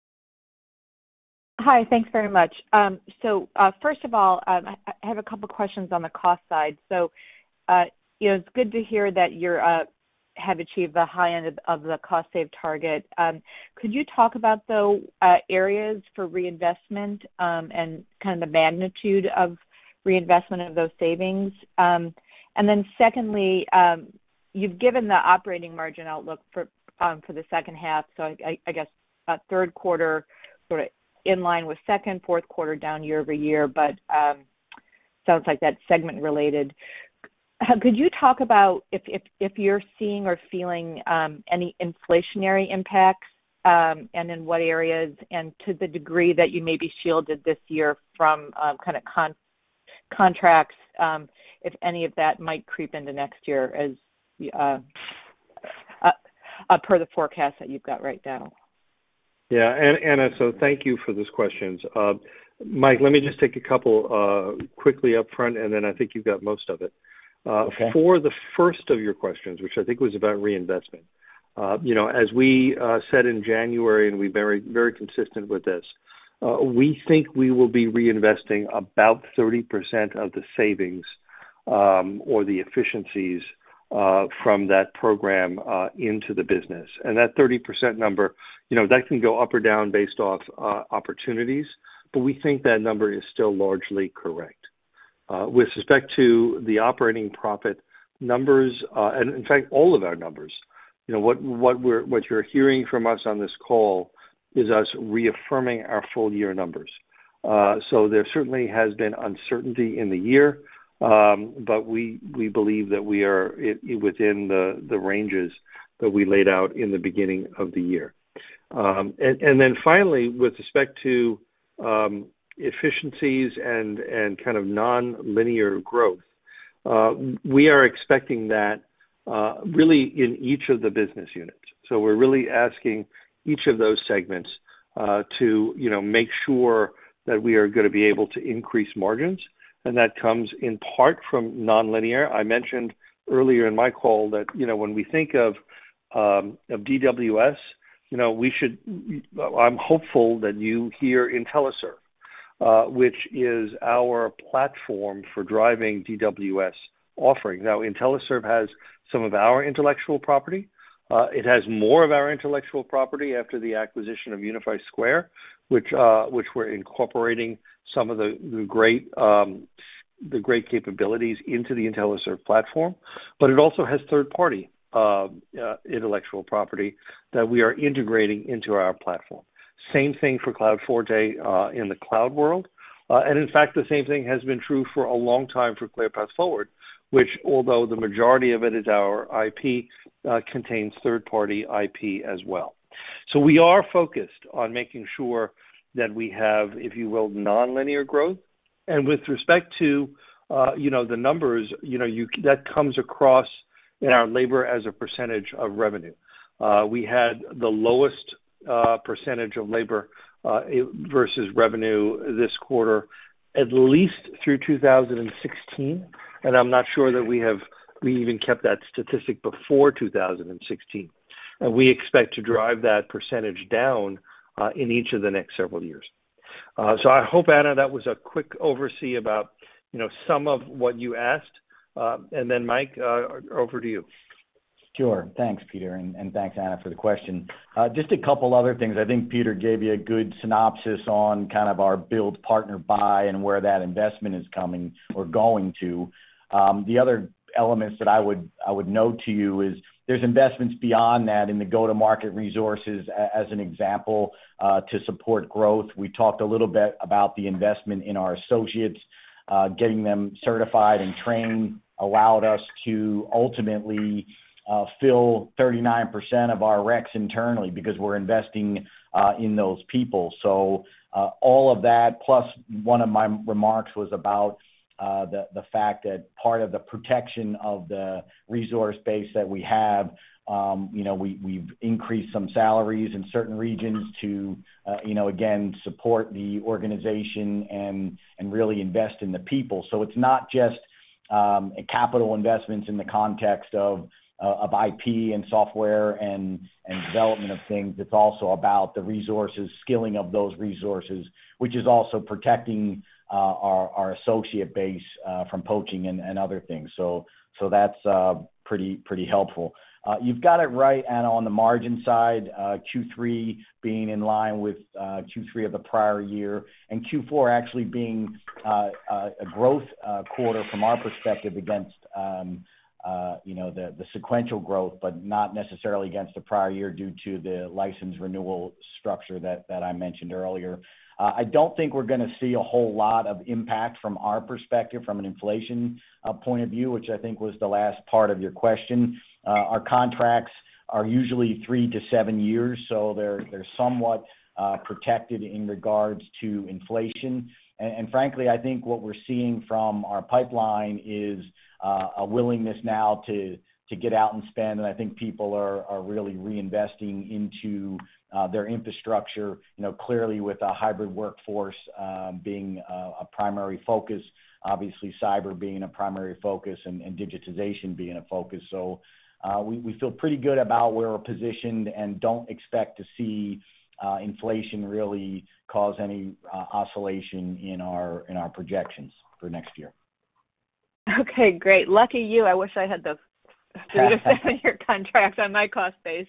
S8: Hi, thanks very much. So first of all, I have a couple questions on the cost side. So, it's good to hear that you have achieved the high end of the cost save target. Could you talk about, though, areas for reinvestment and kind of the magnitude of reinvestment of those savings? And then secondly, you've given the operating margin outlook for the second half. So I guess third quarter sort of in line with second, fourth quarter down year over year, but sounds like that's segment related. Could you talk about if you're seeing or feeling any inflationary impacts, and in what areas, and to the degree that you may be shielded this year from kind of contracts, if any of that might creep into next year as per the forecast that you've got right now?
S3: Yeah, Anna, so thank you for those questions. Mike, let me just take a couple quickly up front, and then I think you've got most of it.
S4: Okay.
S3: For the first of your questions, which I think was about reinvestment, as we said in January, and we've been very, very consistent with this, we think we will be reinvesting about 30% of the savings or the efficiencies from that program into the business. And that 30% number, that can go up or down based off opportunities, but we think that number is still largely correct. With respect to the operating profit numbers, and in fact, all of our numbers, what you're hearing from us on this call is us reaffirming our full year numbers. So there certainly has been uncertainty in the year, but we believe that we are within the ranges that we laid out in the beginning of the year. And then finally, with respect to efficiencies and kind of non-linear growth, we are expecting that really in each of the business units. So we're really asking each of those segments to make sure that we are going to be able to increase margins, and that comes in part from nonlinear. I mentioned earlier in my call that when we think of DWS, I'm hopeful that you hear IntelliServe, which is our platform for driving DWS offering. Now, IntelliServe has some of our intellectual property. It has more of our intellectual property after the acquisition of Unify Square, which we're incorporating some of the great capabilities into the IntelliServe platform. But it also has third-party intellectual property that we are integrating into our platform. Same thing for Cloud4 in the cloud world. And in fact, the same thing has been true for a long time for ClearPath Forward, which, although the majority of it is our IP, contains third-party IP as well. So we are focused on making sure that we have, if you will, nonlinear growth. And with respect to, the numbers, that comes across in our labor as a percentage of revenue. We had the lowest percentage of labor versus revenue this quarter, at least through 2016, and I'm not sure that we even kept that statistic before 2016. And we expect to drive that percentage down in each of the next several years. So I hope, Anna, that was a quick overview about some of what you asked. And then Mike, over to you.
S4: Sure. Thanks, Peter, and thanks, Anna, for the question. Just a couple other things. I think Peter gave you a good synopsis on kind of our build, partner, buy, and where that investment is coming or going to. The other elements that I would note to you is there's investments beyond that in the go-to-market resources, as an example, to support growth. We talked a little bit about the investment in our associates, getting them certified and trained allowed us to ultimately fill 39% of our recs internally because we're investing in those people. So all of that, plus one of my remarks was about the fact that part of the protection of the resource base that we have, we've increased some salaries in certain regions to, again, support the organization and really invest in the people. So it's not just capital investments in the context of IP and software and development of things. It's also about the resources, skilling of those resources, which is also protecting our associate base from poaching and other things. So that's pretty helpful. You've got it right, Anna, on the margin side, Q3 being in line with Q3 of the prior year, and Q4 actually being a growth quarter from our perspective against the sequential growth, but not necessarily against the prior year due to the license renewal structure that I mentioned earlier. I don't think we're going to see a whole lot of impact from our perspective from an inflation point of view, which I think was the last part of your question. Our contracts are usually 3 to 7 years, so they're somewhat protected in regards to inflation. And frankly, I think what we're seeing from our pipeline is a willingness now to to get out and spend, and I think people are really reinvesting into their infrastructure, clearly with a hybrid workforce being a primary focus, obviously cyber being a primary focus and digitization being a focus. So we feel pretty good about where we're positioned and don't expect to see inflation really cause any oscillation in our projections for next year.
S8: Okay, great. Lucky you. I wish I had the 3 to 7 year contracts on my cost base.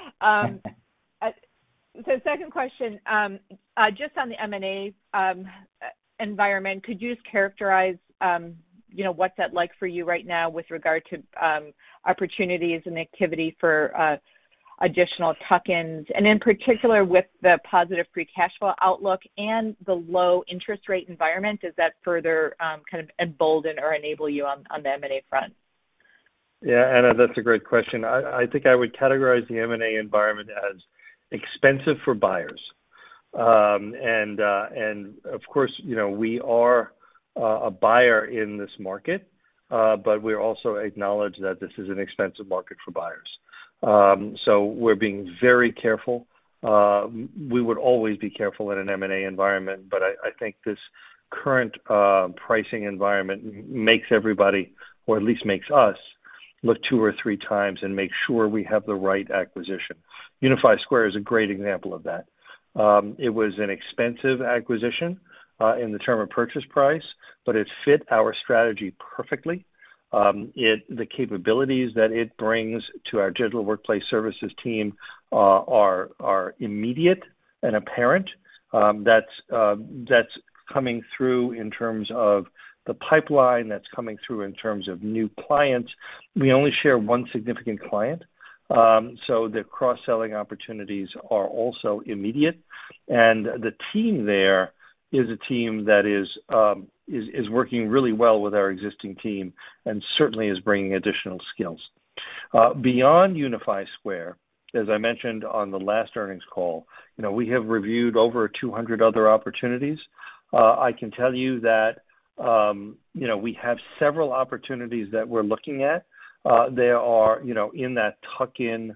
S8: So second question, just on the M&A environment, could you just characterize, what's that like for you right now with regard to opportunities and activity for additional tuck-ins, and in particular with the positive free cash flow outlook and the low interest rate environment, does that further kind of embolden or enable you on the M&A front?
S3: Yeah, Anna, that's a great question. I think I would categorize the M&A environment as expensive for buyers. And of course, we are a buyer in this market, but we also acknowledge that this is an expensive market for buyers. So we're being very careful. We would always be careful in an M&A environment, but I think this current pricing environment makes everybody, or at least makes us, look 2 or 3 times and make sure we have the right acquisition. Unify Square is a great example of that. It was an expensive acquisition in the term of purchase price, but it fit our strategy perfectly. The capabilities that it brings to our digital workplace services team are immediate and apparent. That's coming through in terms of the pipeline, that's coming through in terms of new clients. We only share one significant client, so the cross-selling opportunities are also immediate. And the team there is a team that is working really well with our existing team and certainly is bringing additional skills. Beyond Unify Square, as I mentioned on the last earnings call, we have reviewed over 200 other opportunities. I can tell you that we have several opportunities that we're looking at. There are, in that tuck-in,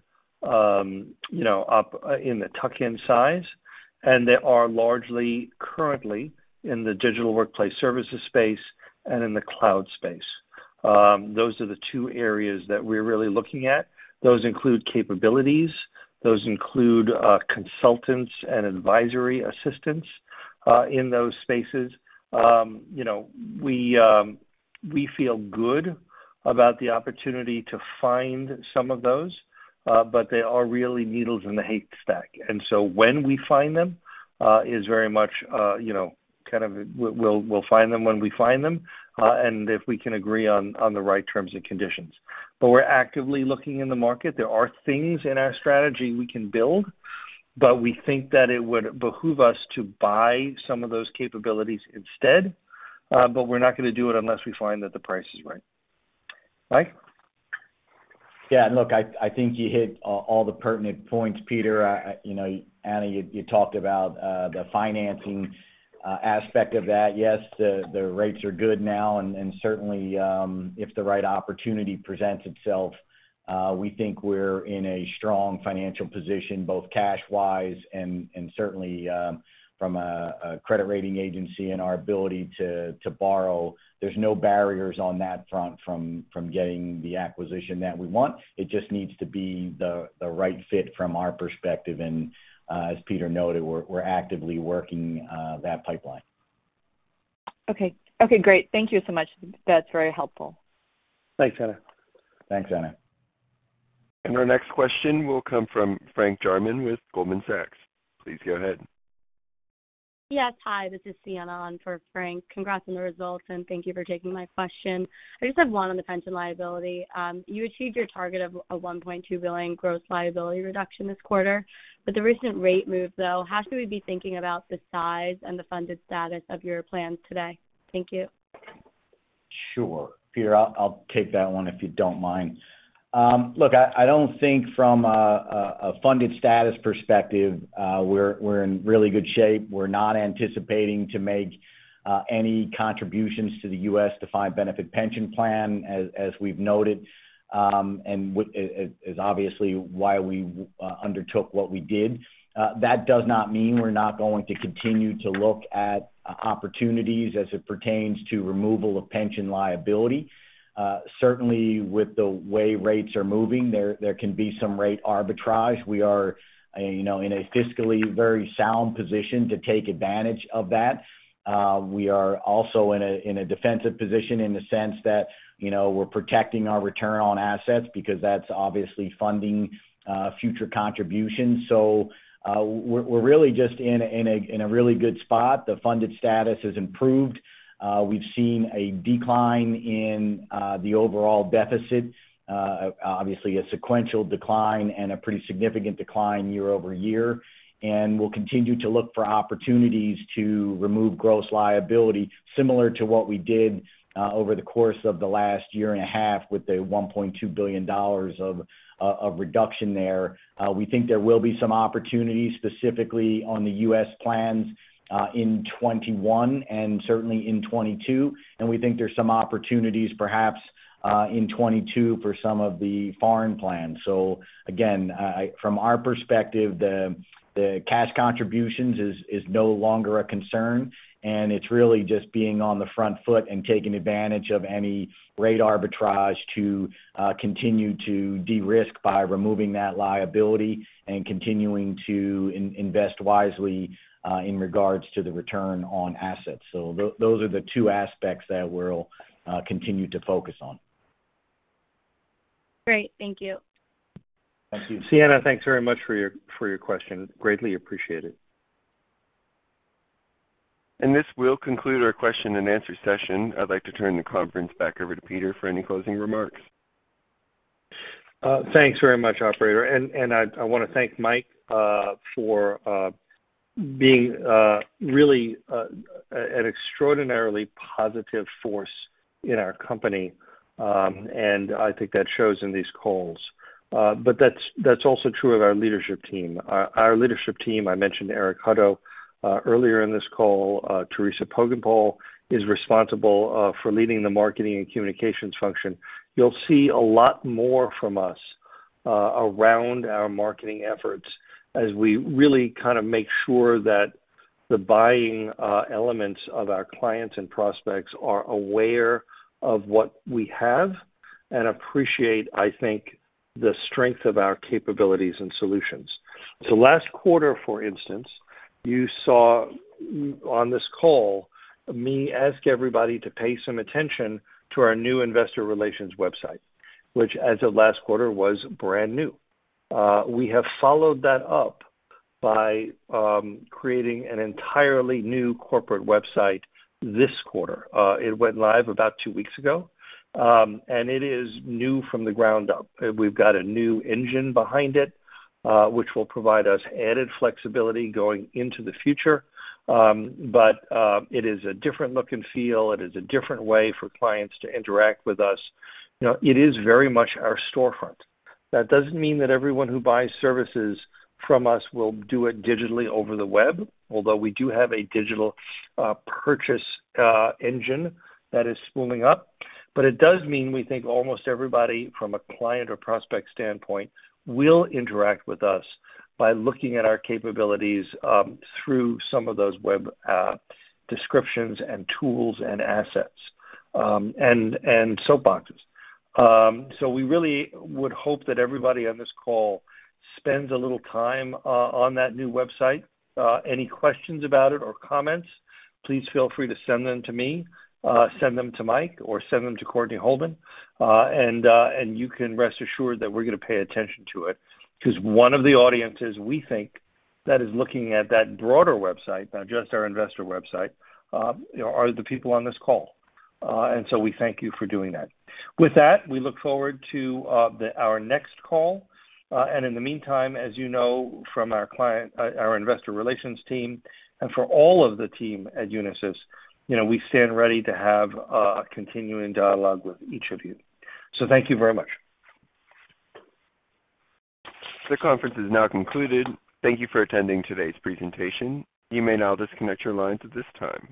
S3: up in the tuck-in size, and they are largely currently in the digital workplace services space and in the cloud space. Those are the 2 areas that we're really looking at. Those include capabilities. Those include consultants and advisory assistants in those spaces. We feel good about the opportunity to find some of those, but they are really needles in the haystack. And so when we find them is very much, we'll find them when we find them, and if we can agree on the right terms and conditions. But we're actively looking in the market. There are things in our strategy we can build, but we think that it would behoove us to buy some of those capabilities instead, but we're not going to do it unless we find that the price is right. Mike?
S4: Yeah, look, I think you hit all the pertinent points, Peter. Anna, you talked about the financing aspect of that. Yes, the rates are good now, and certainly if the right opportunity presents itself, we think we're in a strong financial position, both cash-wise and certainly from a credit rating agency and our ability to borrow. There's no barriers on that front from getting the acquisition that we want. It just needs to be the right fit from our perspective, and as Peter noted, we're actively working that pipeline.
S8: Okay, great. Thank you so much. That's very helpful.
S3: Thanks, Anna.
S4: Thanks, Anna.
S1: And our next question will come from Frank Jarman with Goldman Sachs. Please go ahead.
S9: Yes, hi, this is Sienna on for Frank. Congrats on the results, and thank you for taking my question. I just have one on the pension liability. You achieved your target of a $1.2 billion gross liability reduction this quarter. With the recent rate move, though, how should we be thinking about the size and the funded status of your plans today? Thank you.
S4: Sure. Peter, I'll take that one if you don't mind. Look, I don't think from a funded status perspective, we're in really good shape. We're not anticipating to make any contributions to the U.S. defined benefit pension plan, as we've noted. and is obviously why we undertook what we did. That does not mean we're not going to continue to look at opportunities as it pertains to removal of pension liability. Certainly, with the way rates are moving, there can be some rate arbitrage. We are, in a fiscally very sound position to take advantage of that. We are also in a defensive position in the sense that, we're protecting our return on assets because that's obviously funding future contributions. So we're really just in a really good spot. The funded status has improved. We've seen a decline in the overall deficit, obviously a sequential decline and a pretty significant decline year over year. And we'll continue to look for opportunities to remove gross liability, similar to what we did over the course of the last year and a half with the $1.2 billion of reduction there. We think there will be some opportunities specifically on the U.S. plans in 21 and certainly in 22. And we think there's some opportunities perhaps in 22 for some of the foreign plans. So again, from our perspective, the cash contributions is no longer a concern, and it's really just being on the front foot and taking advantage of any rate arbitrage to continue to de-risk by removing that liability and continuing to invest wisely in regards to the return on assets. So those are the two aspects that we'll continue to focus on.
S9: Great. Thank you.
S3: Thank you. Sienna, thanks very much for your question. Greatly appreciated.
S1: And this will conclude our question and answer session. I'd like to turn the conference back over to Peter for any closing remarks.
S3: Thanks very much, operator. And I want to thank Mike for being really an extraordinarily positive force in our company. And I think that shows in these calls. But that's also true of our leadership team. Our leadership team, I mentioned Eric Hutto earlier in this call. Teresa Poggenpohl is responsible for leading the marketing and communications function. You'll see a lot more from us around our marketing efforts as we really kind of make sure that the buying elements of our clients and prospects are aware of what we have and appreciate, I think, the strength of our capabilities and solutions. So last quarter, for instance, you saw on this call me ask everybody to pay some attention to our new investor relations website, which as of last quarter was brand new. We have followed that up by creating an entirely new corporate website this quarter. It went live about 2 weeks ago. And it is new from the ground up. We've got a new engine behind it, which will provide us added flexibility going into the future. But it is a different look and feel. It is a different way for clients to interact with us. It is very much our storefront. That doesn't mean that everyone who buys services from us will do it digitally over the web, although we do have a digital purchase engine that is spooling up. But it does mean we think almost everybody from a client or prospect standpoint will interact with us by looking at our capabilities through some of those web descriptions and tools and assets and soapboxes. So we really would hope that everybody on this call spends a little time on that new website. Any questions about it or comments, please feel free to send them to me. Send them to Mike or send them to Courtney Holden, and you can rest assured that we're going to pay attention to it because one of the audiences we think that is looking at that broader website, not just our investor website, are the people on this call. And so we thank you for doing that. With that, we look forward to our next call. And in the meantime, as you know from our investor relations team, and for all of the team at Unisys, we stand ready to have a continuing dialogue with each of you. So thank you very much.
S1: The conference is now concluded. Thank you for attending today's presentation. You may now disconnect your lines at this time.